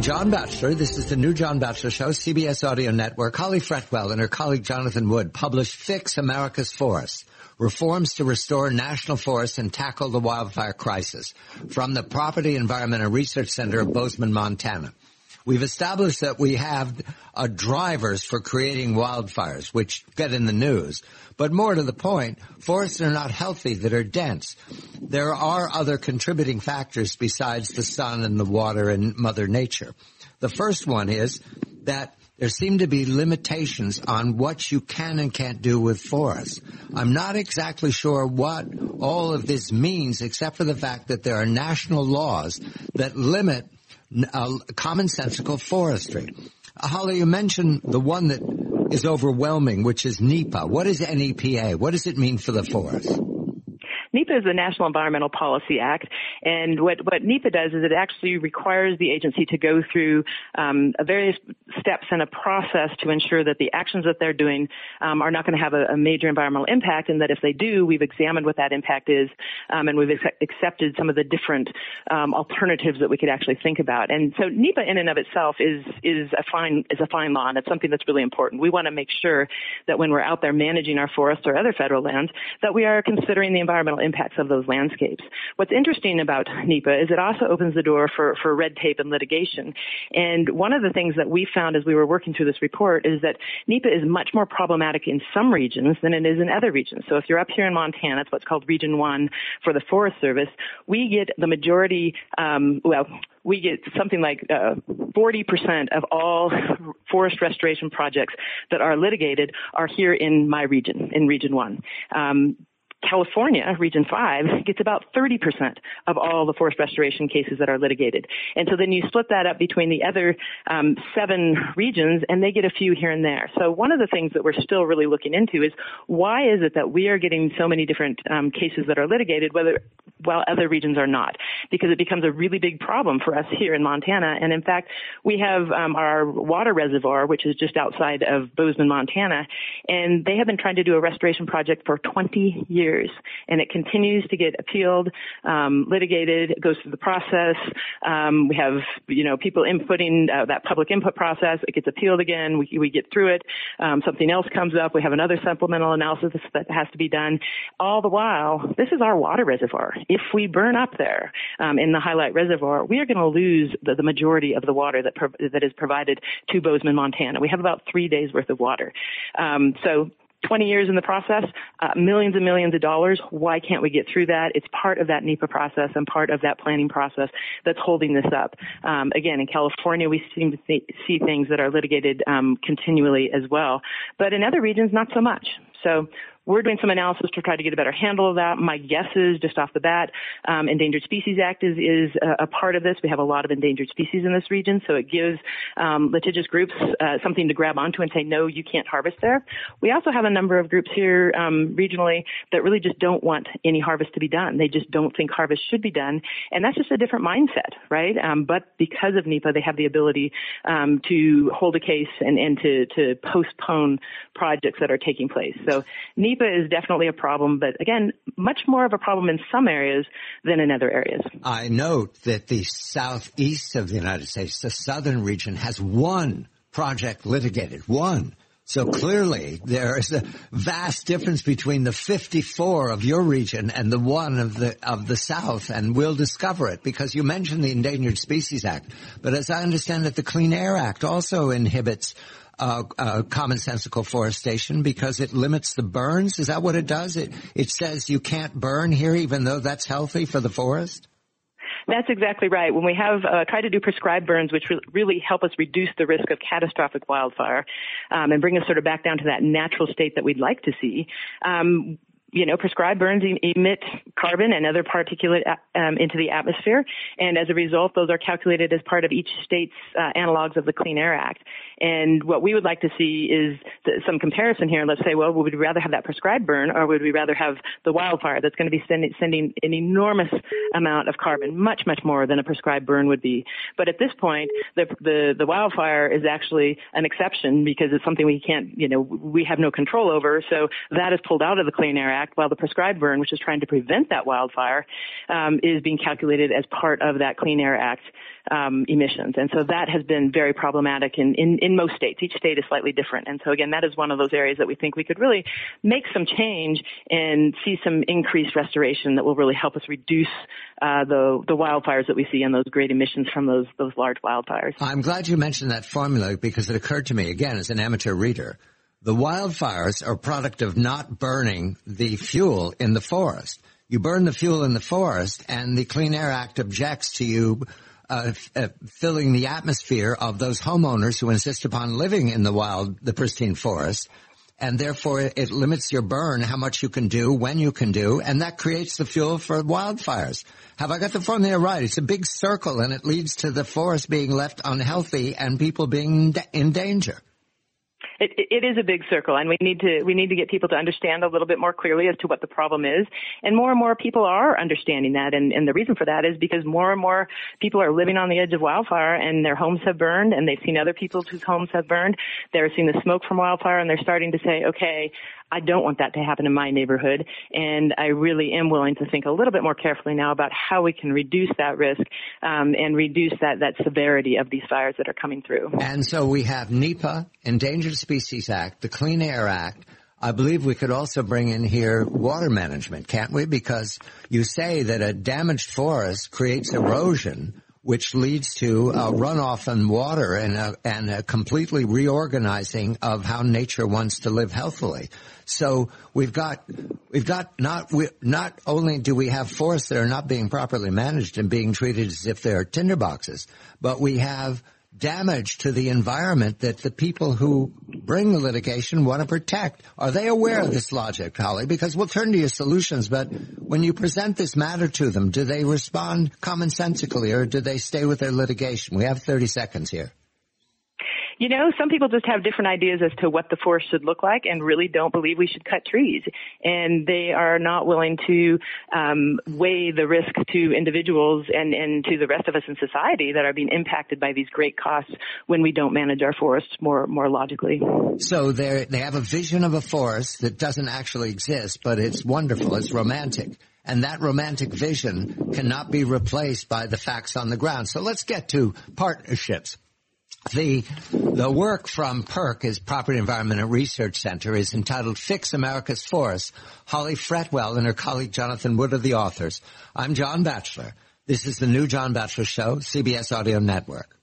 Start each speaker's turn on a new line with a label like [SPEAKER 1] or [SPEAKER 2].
[SPEAKER 1] I'm John Batchelor. This is the new John Batchelor Show, CBS Audio Network. Holly Fretwell and her colleague Jonathan Wood published Fix America's Forests, Reforms to Restore National Forests and Tackle the Wildfire Crisis, from the Property, Environment and Research Center of Bozeman, Montana. We've established that we have drivers for creating wildfires, which get in the news. But more to the point, forests are not healthy that are dense. There are other contributing factors besides the sun and the water and Mother Nature. The first one is that there seem to be limitations on what you can and can't do with forests. I'm not exactly sure what all of this means, except for the fact that there are national laws that limit commonsensical forestry. Holly, you mentioned the one that is overwhelming, which is NEPA. What is NEPA? What does it mean for the forest?
[SPEAKER 2] NEPA is the National Environmental Policy Act, and what NEPA does is it actually requires the agency to go through various steps and a process to ensure that the actions that they're doing are not going to have a major environmental impact, and that if they do, we've examined what that impact is, and we've accepted some of the different alternatives that we could actually think about. And so NEPA in and of itself is a fine law, and it's something that's really important. We want to make sure that when we're out there managing our forests or other federal lands, that we are considering the environmental impacts of those landscapes. What's interesting about NEPA is it also opens the door for red tape and litigation. And one of the things that we found as we were working through this report is that NEPA is much more problematic in some regions than it is in other regions. So if you're up here in Montana, it's what's called Region 1 for the Forest Service, we get the majority, we get something like 40% of all forest restoration projects that are litigated are here in my region, in Region 1. California, Region 5, gets about 30% of all the forest restoration cases that are litigated. And so then you split that up between the other 7 regions, and they get a few here and there. So one of the things that we're still really looking into is why is it that we are getting so many different cases that are litigated while other regions are not? Because it becomes a really big problem for us here in Montana. And in fact, we have our water reservoir, which is just outside of Bozeman, Montana, and they have been trying to do a restoration project for 20 years. And it continues to get appealed, litigated, it goes through the process. We have, people inputting that public input process. It gets appealed again. We get through it. Something else comes up. We have another supplemental analysis that has to be done. All the while, this is our water reservoir. If we burn up there in the Highlight Reservoir, we are going to lose the majority of the water that is provided to Bozeman, Montana. We have about 3 days worth of water. So 20 years in the process, millions and millions of dollars. Why can't we get through that? It's part of that NEPA process and part of that planning process that's holding this up. Again, in California, we seem to see things that are litigated continually as well. But in other regions, not so much. So we're doing some analysis to try to get a better handle of that. My guess is, just off the bat, Endangered Species Act is a part of this. We have a lot of endangered species in this region, so it gives litigious groups something to grab onto and say, no, you can't harvest there. We also have a number of groups here regionally that really just don't want any harvest to be done. They just don't think harvest should be done, and that's just a different mindset, right? But because of NEPA, they have the ability to hold a case and to postpone projects that are taking place. So NEPA is definitely a problem, but again, much more of a problem in some areas than in other areas.
[SPEAKER 1] I note that the southeast of the United States, the southern region, has one project litigated, one. So clearly there is a vast difference between the 54 of your region and the one of the South, and we'll discover it because you mentioned the Endangered Species Act. But as I understand it, the Clean Air Act also inhibits commonsensical forestation because it limits the burns. Is that what it does? It says you can't burn here even though that's healthy for the forest?
[SPEAKER 2] That's exactly right. When we have try to do prescribed burns, which really help us reduce the risk of catastrophic wildfire and bring us sort of back down to that natural state that we'd like to see, prescribed burns emit carbon and other particulate into the atmosphere, and as a result, those are calculated as part of each state's analogs of the Clean Air Act. And what we would like to see is some comparison here. Let's say, well, would we rather have that prescribed burn, or would we rather have the wildfire that's going to be sending an enormous amount of carbon, much, much more than a prescribed burn would be. But at this point, the wildfire is actually an exception because it's something we can't, we have no control over. So that is pulled out of the Clean Air Act. Act, while the prescribed burn, which is trying to prevent that wildfire, is being calculated as part of that Clean Air Act emissions. And so that has been very problematic in most states. Each state is slightly different. And so again, that is one of those areas that we think we could really make some change and see some increased restoration that will really help us reduce the wildfires that we see and those great emissions from those large wildfires.
[SPEAKER 1] I'm glad you mentioned that formula because it occurred to me, again, as an amateur reader. The wildfires are a product of not burning the fuel in the forest. You burn the fuel in the forest, and the Clean Air Act objects to you filling the atmosphere of those homeowners who insist upon living in the pristine forest. And therefore, it limits your burn, how much you can do, when you can do, and that creates the fuel for wildfires. Have I got the formula right? It's a big circle, and it leads to the forest being left unhealthy and people being in danger.
[SPEAKER 2] It is a big circle, and we need to get people to understand a little bit more clearly as to what the problem is. And more people are understanding that. And the reason for that is because more and more people are living on the edge of wildfire, and their homes have burned, and they've seen other people whose homes have burned. They're seeing the smoke from wildfire, and they're starting to say, okay, I don't want that to happen in my neighborhood, and I really am willing to think a little bit more carefully now about how we can reduce that risk and reduce that severity of these fires that are coming through.
[SPEAKER 1] And so we have NEPA, Endangered Species Act, the Clean Air Act. I believe we could also bring in here water management, can't we? Because you say that a damaged forest creates erosion, which leads to runoff in water and a completely reorganizing of how nature wants to live healthily. So we've got not only do we have forests that are not being properly managed and being treated as if they're tinderboxes, but we have damage to the environment that the people who bring the litigation want to protect. Are they aware of this logic, Holly? Because we'll turn to your solutions, but when you present this matter to them, do they respond commonsensically or do they stay with their litigation? We have 30 seconds here.
[SPEAKER 2] You know, some people just have different ideas as to what the forest should look like and really don't believe we should cut trees. And they are not willing to weigh the risk to individuals and to the rest of us in society that are being impacted by these great costs when we don't manage our forests more logically.
[SPEAKER 1] So they have a vision of a forest that doesn't actually exist, but it's wonderful, it's romantic. And that romantic vision cannot be replaced by the facts on the ground. So let's get to partnerships. The work from PERC, is Property Environment and Research Center, is entitled Fix America's Forests. Holly Fretwell and her colleague Jonathan Wood are the authors. I'm John Batchelor. This is the new John Batchelor Show, CBS Audio Network.